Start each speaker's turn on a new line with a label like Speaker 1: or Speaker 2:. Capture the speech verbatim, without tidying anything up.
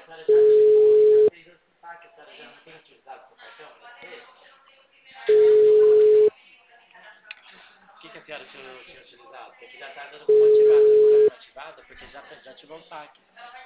Speaker 1: senhora já ativou e já fez o saque, a senhora já não tem utilizado seu cartão para fazer? O que, que a senhora tinha, tinha utilizado? Porque já está dando como ativado. Você colocou ativado porque já, já ativou o saque.